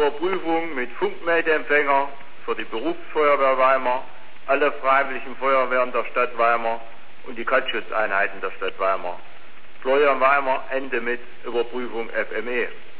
Überprüfung mit Funkmeldeempfänger für die Berufsfeuerwehr Weimar, alle freiwilligen Feuerwehren der Stadt Weimar und die Brandschutzeinheiten der Stadt Weimar. Florian Weimar, Ende mit Überprüfung FME.